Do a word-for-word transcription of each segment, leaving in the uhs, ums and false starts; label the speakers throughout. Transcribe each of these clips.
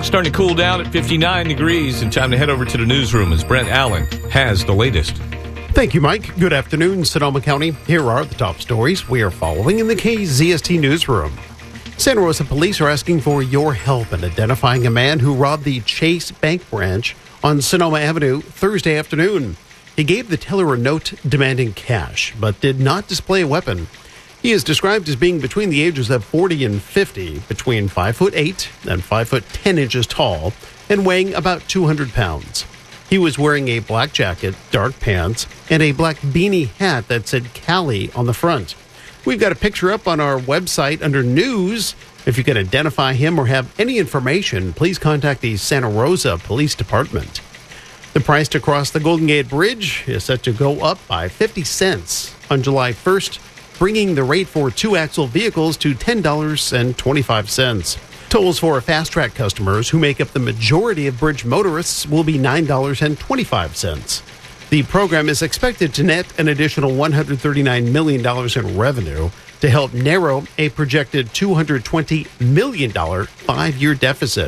Speaker 1: starting to cool down at fifty-nine degrees, and time to head over to the newsroom as Brent Allen has the latest.
Speaker 2: Thank you, Mike. Good afternoon, Sonoma County. Here are the top stories we are following in the K Z S T newsroom. Santa Rosa police are asking for your help in identifying a man who robbed the Chase Bank branch on Sonoma Avenue Thursday afternoon. He gave the teller a note demanding cash, but did not display a weapon. He is described as being between the ages of forty and fifty, between five foot eight and five foot ten inches tall, and weighing about two hundred pounds. He was wearing a black jacket, dark pants, and a black beanie hat that said Cali on the front. We've got a picture up on our website under News. If you can identify him or have any information, please contact the Santa Rosa Police Department. The price to cross the Golden Gate Bridge is set to go up by fifty cents on July first, bringing the rate for two-axle vehicles to ten dollars and twenty-five cents. Tolls for fast-track customers who make up the majority of bridge motorists will be nine dollars and twenty-five cents. The program is expected to net an additional one hundred thirty-nine million dollars in revenue to help narrow a projected two hundred twenty million dollars five-year deficit.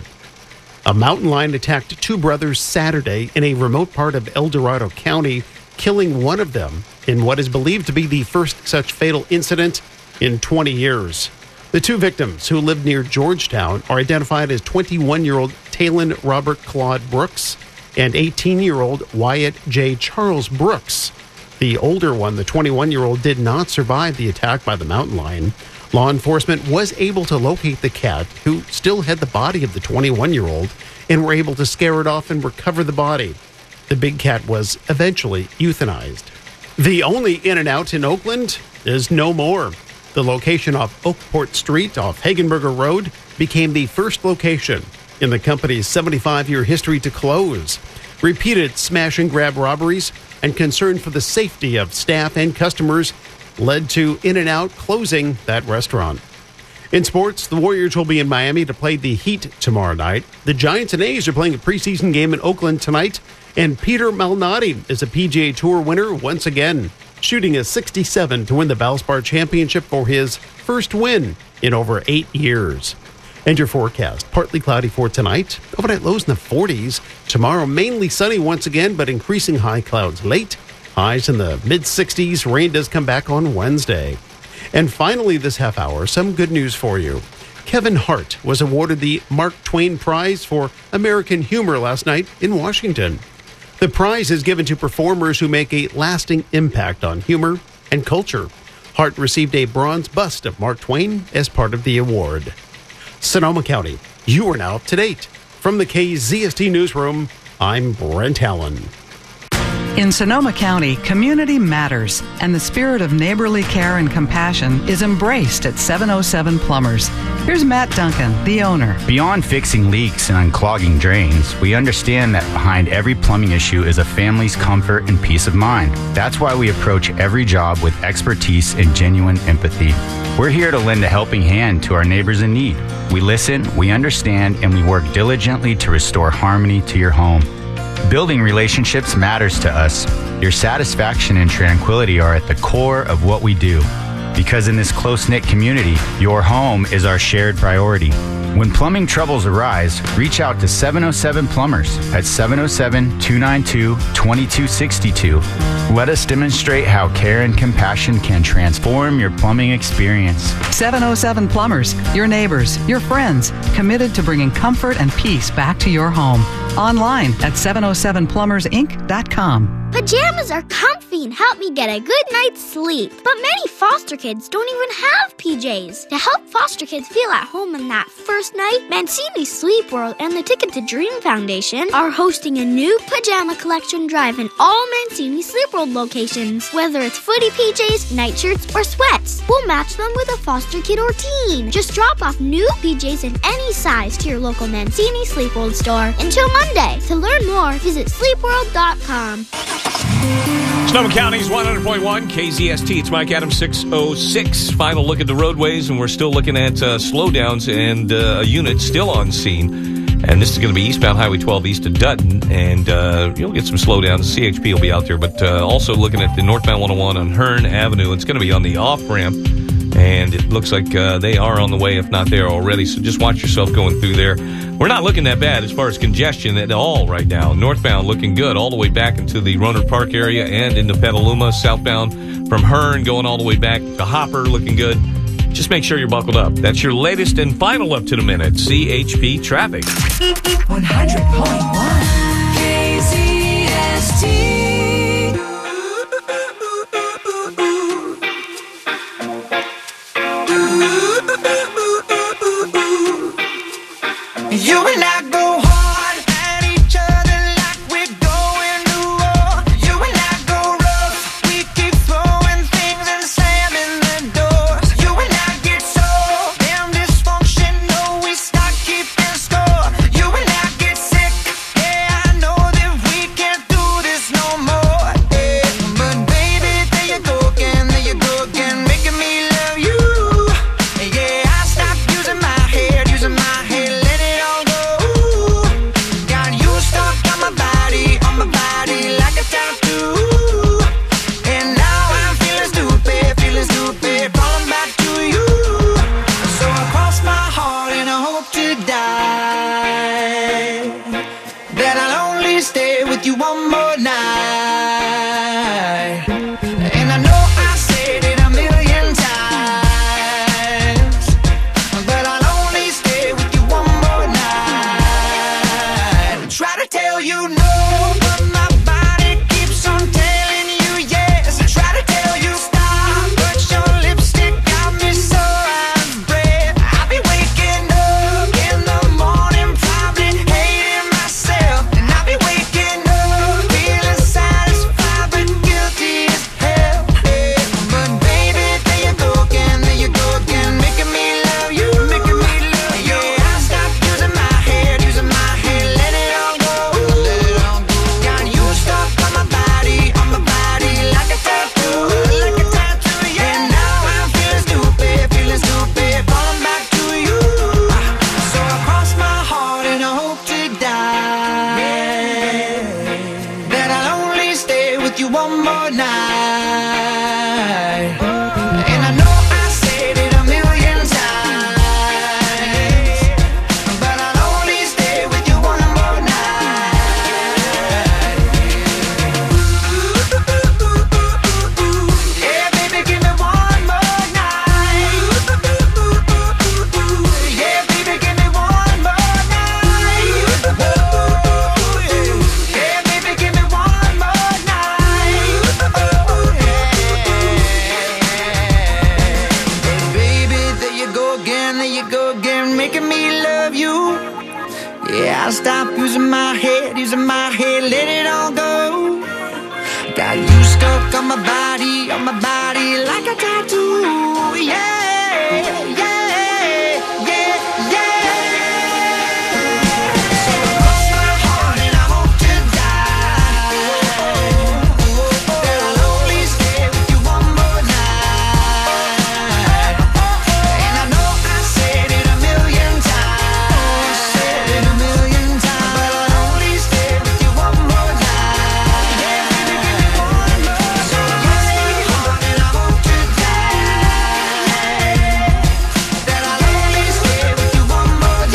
Speaker 2: A mountain lion attacked two brothers Saturday in a remote part of El Dorado County, killing one of them in what is believed to be the first such fatal incident in twenty years. The two victims, who lived near Georgetown, are identified as twenty-one-year-old Talon Robert Claude Brooks and eighteen-year-old Wyatt J. Charles Brooks. The older one, the twenty-one-year-old, did not survive the attack by the mountain lion. Law enforcement was able to locate the cat, who still had the body of the twenty-one-year-old, and were able to scare it off and recover the body. The big cat was eventually euthanized. The only In-N-Out in Oakland is no more. The location off Oakport Street off Hagenberger Road became the first location in the company's seventy-five-year history to close. Repeated smash-and-grab robberies and concern for the safety of staff and customers led to In-N-Out closing that restaurant. In sports, the Warriors will be in Miami to play the Heat tomorrow night. The Giants and A's are playing a preseason game in Oakland tonight, and Peter Malnati is a P G A Tour winner once again, shooting a sixty-seven to win the Valspar Championship for his first win in over eight years. And your forecast, partly cloudy for tonight, overnight lows in the forties. Tomorrow, mainly sunny once again, but increasing high clouds late. Highs in the mid-sixties. Rain does come back on Wednesday. And finally this half hour, some good news for you. Kevin Hart was awarded the Mark Twain Prize for American Humor last night in Washington. The prize is given to performers who make a lasting impact on humor and culture. Hart received a bronze bust of Mark Twain as part of the award. Sonoma County, you are now up to date. From the K Z S T Newsroom, I'm Brent Allen.
Speaker 3: In Sonoma County, community matters, and the spirit of neighborly care and compassion is embraced at seven oh seven Plumbers. Here's Matt Duncan, the owner.
Speaker 4: Beyond fixing leaks and unclogging drains, we understand that behind every plumbing issue is a family's comfort and peace of mind. That's why we approach every job with expertise and genuine empathy. We're here to lend a helping hand to our neighbors in need. We listen, we understand, and we work diligently to restore harmony to your home. Building relationships matters to us. Your satisfaction and tranquility are at the core of what we do. Because in this close-knit community, your home is our shared priority. When plumbing troubles arise, reach out to seven oh seven Plumbers at seven oh seven, two nine two, two two six two. Let us demonstrate how care and compassion can transform your plumbing experience.
Speaker 3: seven oh seven Plumbers, your neighbors, your friends, committed to bringing comfort and peace back to your home. Online at seven oh seven plumbers inc dot com.
Speaker 5: Pajamas are comfy and help me get a good night's sleep. But many foster kids don't even have P Js. To help foster kids feel at home on that first night, Mancini Sleep World and the Ticket to Dream Foundation are hosting a new pajama collection drive in all Mancini Sleep World locations. Whether it's footy P Js, nightshirts, or sweats, we'll match them with a foster kid or teen. Just drop off new P Js in any size to your local Mancini Sleep World store until Monday. To learn more, visit sleep world dot com.
Speaker 1: Sonoma County's one hundred point one K Z S T. It's Mike Adams, six oh six. Final look at the roadways, and we're still looking at uh, slowdowns and uh, a unit still on scene. And this is going to be eastbound Highway twelve east of Dutton, and uh, you'll get some slowdowns. C H P will be out there, but uh, also looking at the northbound one oh one on Hearn Avenue. It's going to be on the off-ramp and it looks like uh, they are on the way, if not there already. So just watch yourself going through there. We're not looking that bad as far as congestion at all right now. Northbound looking good all the way back into the Roanoke Park area and into Petaluma. Southbound from Hearn going all the way back to Hopper looking good. Just make sure you're buckled up. That's your latest and final up to the minute C H P traffic.
Speaker 6: one hundred point one K Z S T. You and I go hard at each other like we're going to war. You and I go rough. We keep throwing things and slamming the doors. You and I get so damn dysfunctional, we start keeping score. You and I get sick. Yeah, I know that we can't do this no more. Yeah, but baby, there you go again, there you go again, making me love you. Yeah, I stopped using my head, using my head. You one more night, and I know I said it a million times, but I'll only stay with you one more night. Try to tell you no, but my body keeps on telling you yes. I try to tell you stop, but your lipstick got me so out of breath. I'll be waking up in the morning, probably hating myself, and I'll be waking up one more night. And I know I said it a million times, but I'll only stay with you one more night. Yeah, baby, give me one more night. Yeah, baby, give me one more night. Yeah, baby, give me one more night. There you go again, making me love you. Yeah, I'll stop using my head, using my head, let it all go. Got you stuck on my body, on my body like a tattoo. Yeah, yeah, yeah, yeah. So cross my heart and I hope to die that I'll only stay with you one more night. And I know I said it a million times, said it a million times, but I'll only stay with you one more night. Yeah, baby, give me one more. So cross my heart and I hope to die that I'll only stay with you one more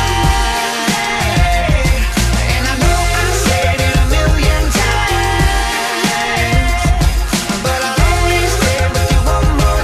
Speaker 6: night. And I know I said it a million times, but I'll only stay with you one more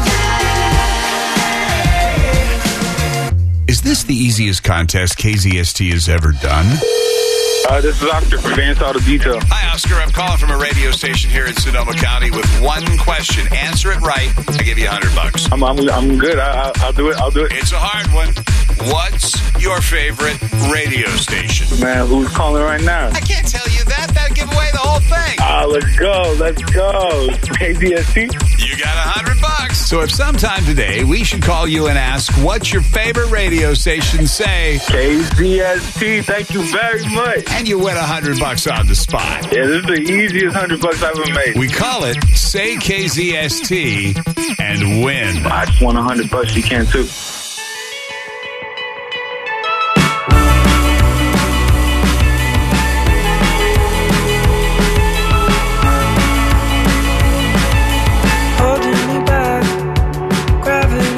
Speaker 6: night.
Speaker 7: Is this the easiest contest K Z S T has ever done?
Speaker 8: Uh, this is Oscar from Advanced Auto Detail.
Speaker 7: Hi, Oscar. I'm calling from a radio station here in Sonoma County with one question. Answer it right, I give you a hundred bucks.
Speaker 8: I'm I'm, I'm good. I, I, I'll do it. I'll do it.
Speaker 7: It's a hard one. What's your favorite radio station?
Speaker 8: Man, who's calling right now?
Speaker 7: I can't tell you that. That'd give away the whole thing.
Speaker 8: Ah, let's go. Let's go. K Z S T.
Speaker 7: You got a hundred bucks. So if sometime today we should call you and ask, what's your favorite radio station, say
Speaker 8: K Z S T. Thank you very much.
Speaker 7: And you win a hundred bucks on the spot.
Speaker 8: Yeah, this is the easiest hundred bucks I've ever made.
Speaker 7: We call it Say K Z S T and win.
Speaker 8: I just won a hundred bucks. You can too.
Speaker 6: Holding me back, gravity.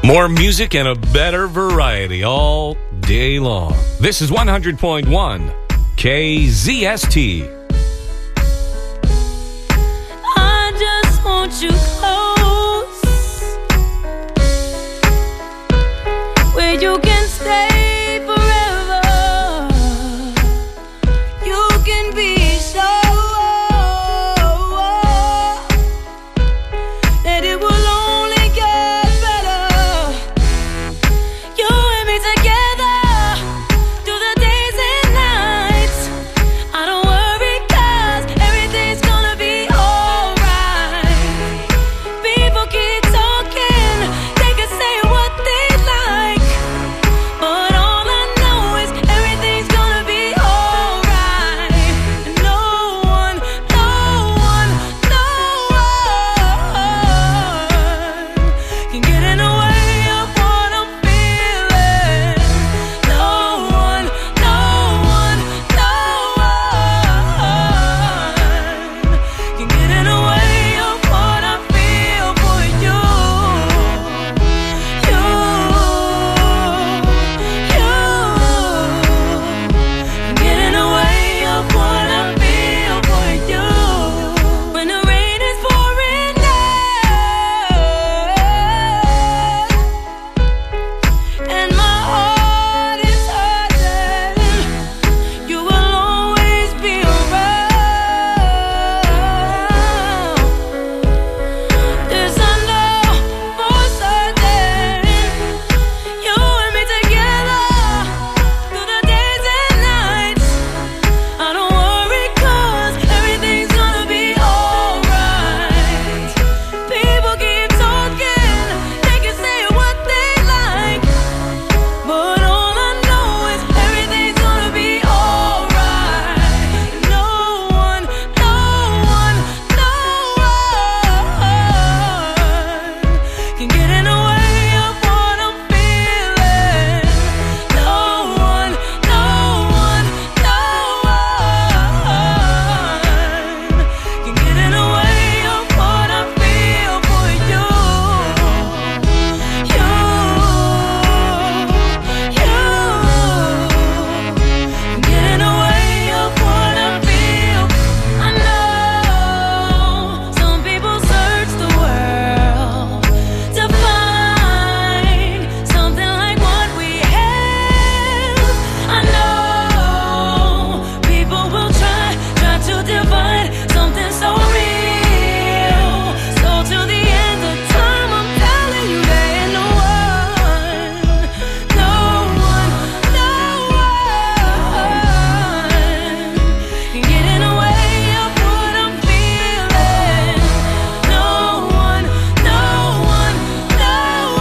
Speaker 1: More music and a better variety all day long. This is one hundred point one K Z S T.
Speaker 9: I just want you close, where you can stay forever. You can be sure that it will only get better. You and me together through the days and nights. I don't worry 'cause everything's gonna be alright. People keep talking, they can say what they like, but all I know is everything's gonna be alright. And no one, no one, no one can get in the way of what I'm feeling. No one, no one, no one can get in the way of what I feel for you. You, you can get in the way of what I feel for you. When the rain is pouring down and my heart is hurting, you will always be around. This I know for certain. You and me together through the days and nights. I don't worry 'cause everything's gonna be alright. People keep talking, they can say what they like, but all I know is everything's gonna be alright. No one, no one, no one can get in the way of what I'm feeling. No one, no one, no one can get in the way of what I feel for you. You, you can get in the way of what I feel. I know some people search the world to find something like what we have. I know people will try, try to divide something so real. So till the end of time, I'm telling you there ain't no one, no one, no one can get in the way of what I'm feeling. No one, no one, no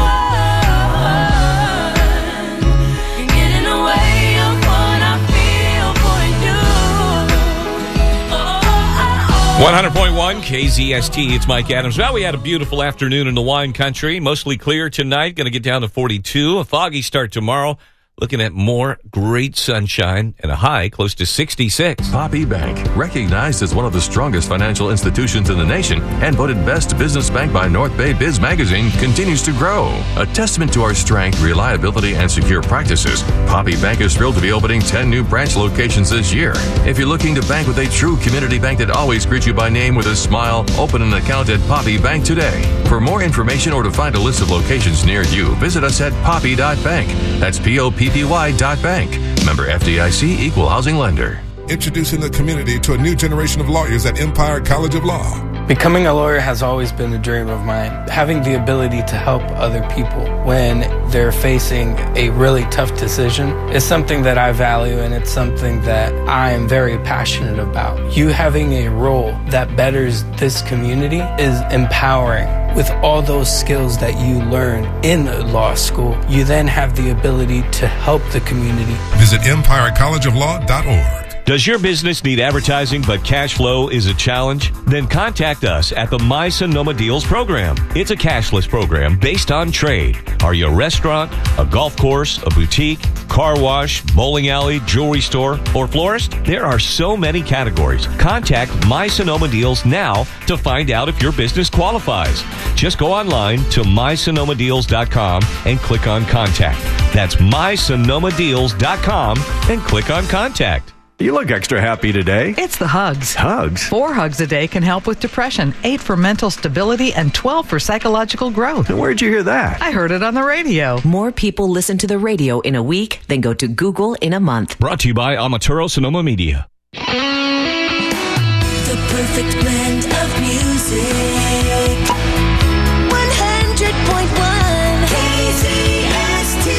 Speaker 9: one can get in the way of what I feel for you. Oh, oh, oh.
Speaker 1: one hundred point one K Z S T. It's Mike Adams. Well, we had a beautiful afternoon in the wine country. Mostly clear tonight. Going to get down to forty-two. A foggy start tomorrow. Looking at more great sunshine and a high close to sixty-six.
Speaker 10: Poppy Bank, recognized as one of the strongest financial institutions in the nation and voted best business bank by North Bay Biz Magazine, continues to grow. A testament to our strength, reliability, and secure practices, Poppy Bank is thrilled to be opening ten new branch locations this year. If you're looking to bank with a true community bank that always greets you by name with a smile, open an account at Poppy Bank today. For more information or to find a list of locations near you, visit us at poppy dot bank. That's P O P P Y dot bank. Member F D I C, Equal Housing Lender.
Speaker 11: Introducing the community to a new generation of lawyers at Empire College of Law.
Speaker 12: Becoming a lawyer has always been a dream of mine. Having the ability to help other people when they're facing a really tough decision is something that I value, and it's something that I am very passionate about. You having a role that betters this community is empowering. With all those skills that you learn in law school, you then have the ability to help the community.
Speaker 11: Visit empire college of law dot org.
Speaker 1: Does your business need advertising but cash flow is a challenge? Then contact us at the My Sonoma Deals program. It's a cashless program based on trade. Are you a restaurant, a golf course, a boutique, car wash, bowling alley, jewelry store, or florist? There are so many categories. Contact My Sonoma Deals now to find out if your business qualifies. Just go online to my sonoma deals dot com and click on Contact. That's my sonoma deals dot com and click on Contact.
Speaker 13: You look extra happy today.
Speaker 3: It's the hugs.
Speaker 13: Hugs?
Speaker 3: Four hugs a day can help with depression, eight for mental stability, and twelve for psychological growth.
Speaker 13: And where'd you hear that?
Speaker 3: I heard it on the radio.
Speaker 14: More people listen to the radio in a week than go to Google in a month.
Speaker 1: Brought to you by Amaturo Sonoma Media.
Speaker 9: The perfect blend of music. one hundred point one K Z S T.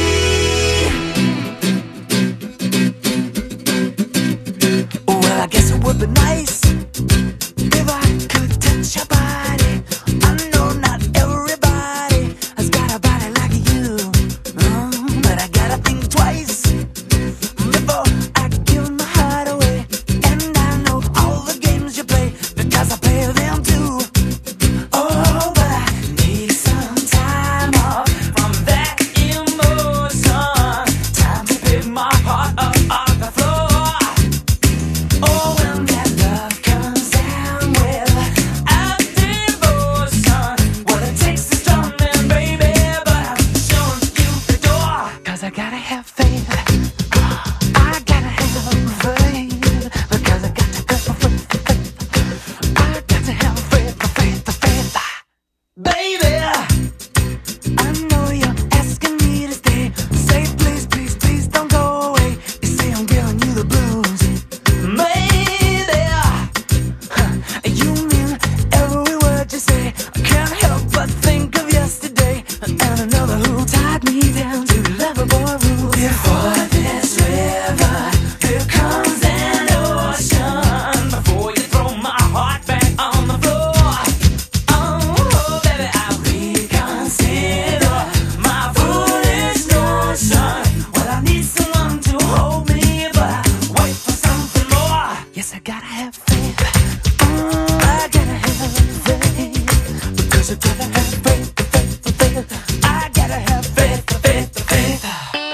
Speaker 6: Well, I guess it would be nice if I could touch your body. I know not everybody has got a body like you, mm, but I gotta think twice before I give my heart away. And I know all the games you play because I play them too. Oh, but I need some time off from that emotion. Time to pick my heart up off the floor. Oh, when that love comes down without devotion, what it takes is strong, man, baby, but I'm showing you the door. 'Cause I gotta have faith. I gotta have faith. Because I got to go for faith. I got to have faith, the faith, the faith. Baby, I know you're asking me to stay. Say please, please, please don't go away. You see I'm giving you the blues. Maybe you mean every word you say. I can't help but think of yesterday and another who tied me down to lovable rules. Before this river, here comes an ocean. Before you throw my heart back on the floor, oh baby, I'll reconsider my foolish notion. Well, I need someone to hold me, but I wait for something more. Yes, I gotta have faith. Mm, I gotta have faith. Because I gotta have faith, faith, faith. I gotta have faith, faith, faith.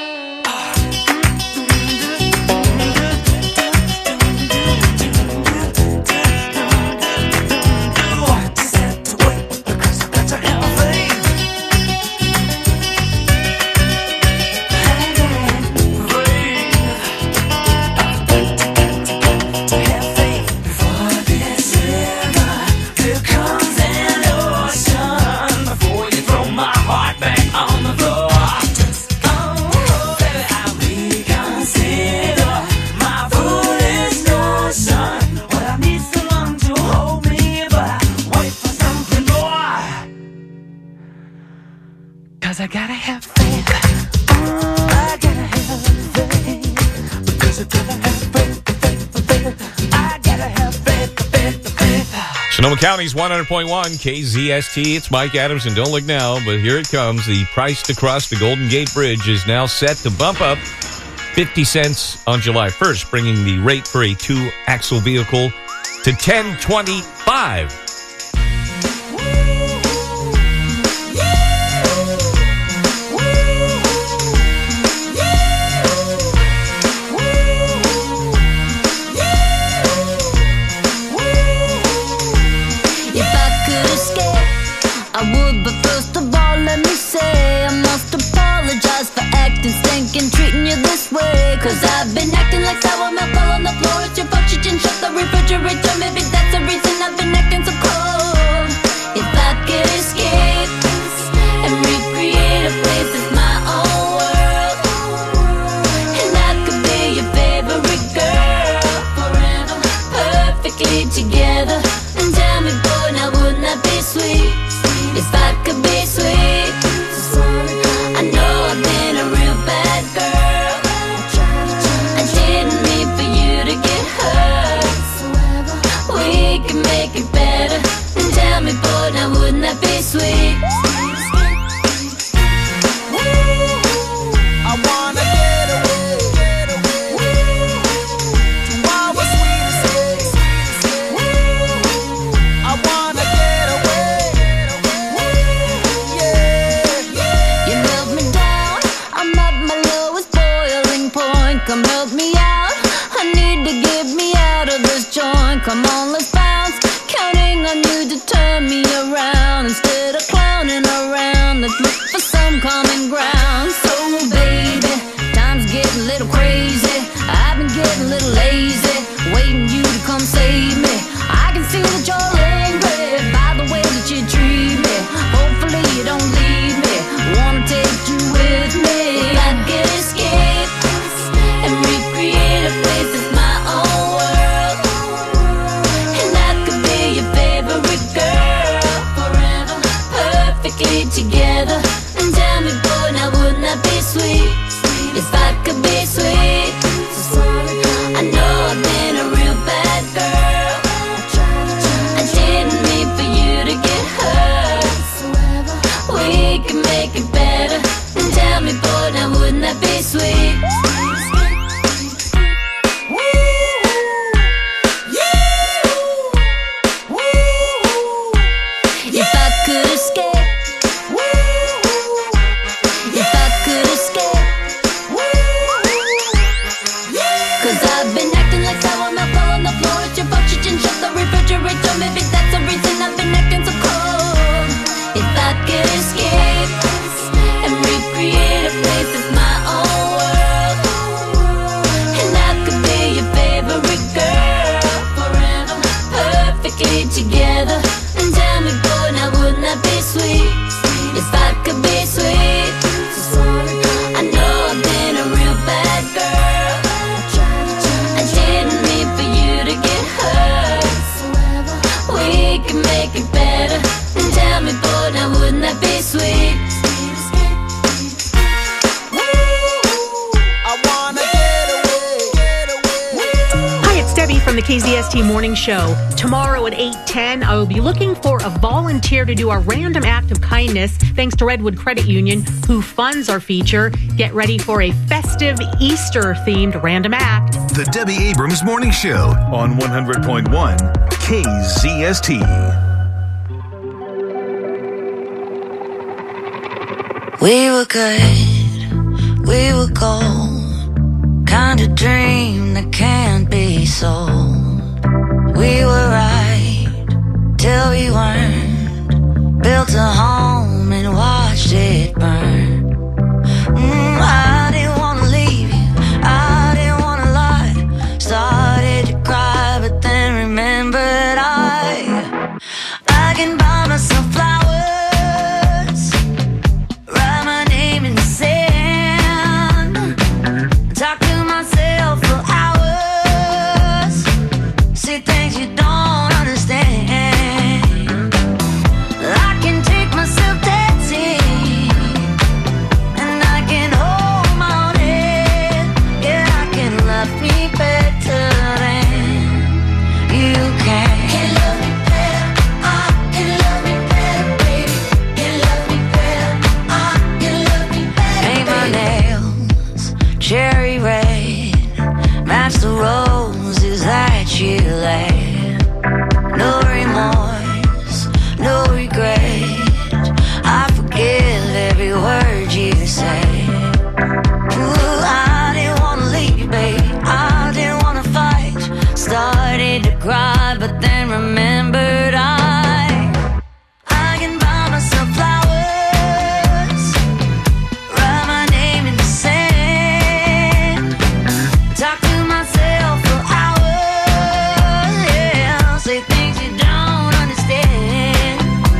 Speaker 6: Just have to wait because I got to have faith. Have faith. Before this river, here comes an ocean. Before you throw my heart back on the floor. Oh, baby, I'll reconsider my foolish notion. Well, I need someone to hold me, but I wait for something more. 'Cause I gotta have faith. Mm, I gotta have faith. Because I gotta have faith, faith, faith. I gotta have faith, faith, faith.
Speaker 1: Sonoma County's one hundred point one K Z S T. It's Mike Adams, and don't look now, but here it comes. The price to cross the Golden Gate Bridge is now set to bump up fifty cents on July first, bringing the rate for a two-axle vehicle to ten twenty-five.
Speaker 9: If I could escape, I would, but first of all, let me say I must apologize for acting stinking, treating you this way. 'Cause I've been acting like sour milk all on the floor. It's your fault you didn't shut the refrigerator. Maybe that's the reason I've been acting so cold. If I could escape and recreate a place that's my own world, and I could be your favorite girl forever, perfectly together. And tell me, boy, now wouldn't that be sweet? If I could be sweet. I know I've been a real bad girl. I didn't mean for you to get hurt. We instead of clowning around. Let's look for some common ground. So baby, time's getting a little crazy. I've been getting a little lazy, waiting you to come save me. I can see that you're angry by the way that you treat me. Hopefully you don't leave me. Wanna take you with me. If I could escape and recreate a place that's my own world, and I could be your favorite girl forever, perfectly together. And tell me, boy, now wouldn't that be sweet? If I could be sweet. I know I've been a real bad girl. I didn't mean for you to get hurt. We can make it better. And tell me, boy, now wouldn't that be sweet? If I could escape, if I could escape, 'cause I've been acting like sour milk all on the floor. It's your fault you didn't shut the refrigerator. Maybe that's the reason I've been acting so cold. If I could escape and recreate a place that's my own world, and I could be your favorite girl forever, perfectly together. And tell me, boy, now wouldn't that be sweet? If I could be sweet. I know I've been a real bad girl. I didn't mean for you to get hurt. We can make it better. And tell me, boy, now wouldn't that be sweet?
Speaker 15: Hi, it's Debbie from the K Z S T Morning Show. Tomorrow at eight ten, I will be looking for a volunteer to do a random act of kindness thanks to Redwood Credit Union, who funds our feature. Get ready for a festive Easter-themed random act.
Speaker 16: The Debbie Abrams Morning Show on one hundred point one K Z S T.
Speaker 17: We were good, we were gold, kind of dream that can't be sold. We were right till we weren't, built a home and watched it burn. Mm, I didn't want to leave you, I didn't want to lie. Started to cry, but then remembered I I can buy myself flowers, write my name in the sand, talk to myself for hours, see things you don't understand. I can take myself dancing, and I can hold my own head. Yeah, I can love me better than you can. Can love me better, I can love me better, baby. Can love me better, I can love me better. Paint my nails cherry red, match the roses that you laid. No remorse, no regret, I forgive every word you say. Ooh, I didn't wanna leave, babe, I didn't wanna fight. Started to cry, but then remembered I I can buy myself flowers, write my name in the sand, talk to myself for hours, yeah, say things you don't understand.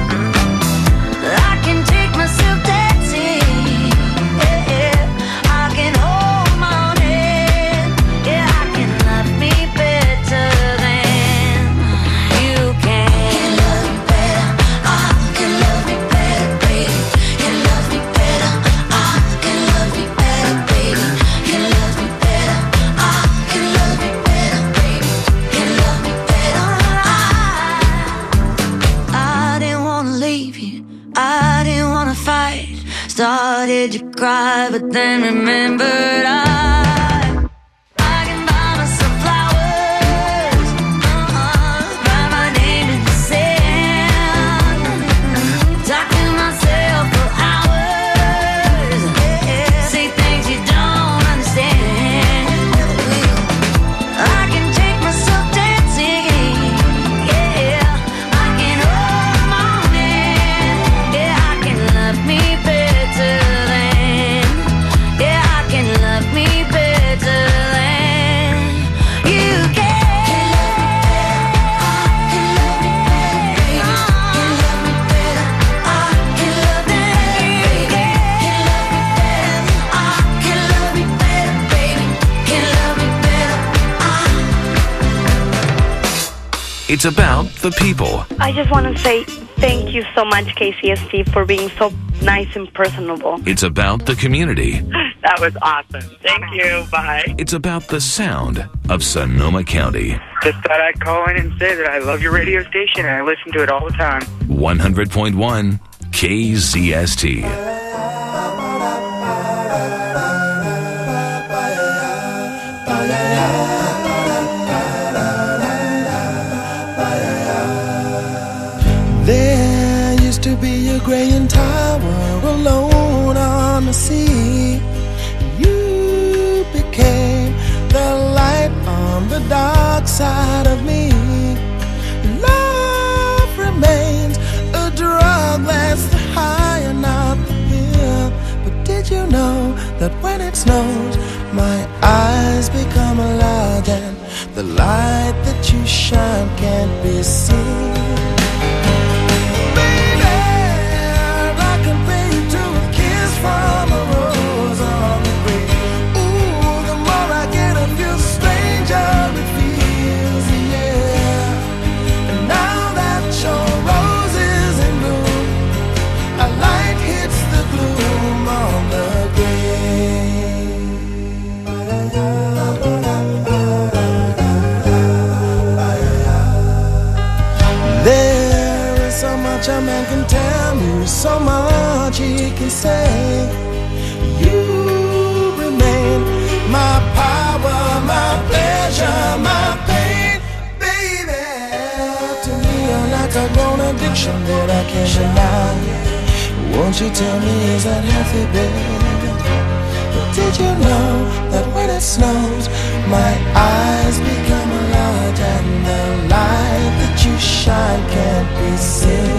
Speaker 17: I can take myself dancing, yeah, yeah. I can hold my own head, yeah, I can love me better than you can. Can love me better, I can love me better, baby. Can love me better, I can love me better, baby. Can love me better, I can love me better, baby. Can love me better, I I didn't wanna leave you, I didn't wanna fight. Started to cry, but then remembered I I can buy myself flowers, uh-uh, write my name in the sand, talk to myself for hours, yeah, say things you don't understand. I can take myself dancing, yeah, I can hold my own hand,
Speaker 10: It's about the people.
Speaker 18: I just want to say thank you so much, K C S T, for being so nice and personable.
Speaker 10: It's about the community.
Speaker 19: That was awesome. Thank you. Bye.
Speaker 10: It's about the sound of Sonoma County.
Speaker 19: Just thought I'd call in and say that I love your radio station and I listen to it all the time.
Speaker 10: one hundred point one K Z S T.
Speaker 6: There used to be a graying tower alone on the sea. You became the light on the dark side of me. Love remains a drug that's the high and not the pill. But did you know that when it snows, my eyes become large and the light that you shine can't be seen? From a rose on the grave. Ooh, the more I get of you, stranger it feels, yeah. And now that your rose is in bloom, a light hits the gloom on the grave. There is so much a man can tell me, so much he can say. You remain my power, my pleasure, my pain, baby. To me, you're like a grown addiction that I can't deny. Won't you tell me, is that healthy, baby? But did you know that when it snows, my eyes become large and the light that you shine can't be seen?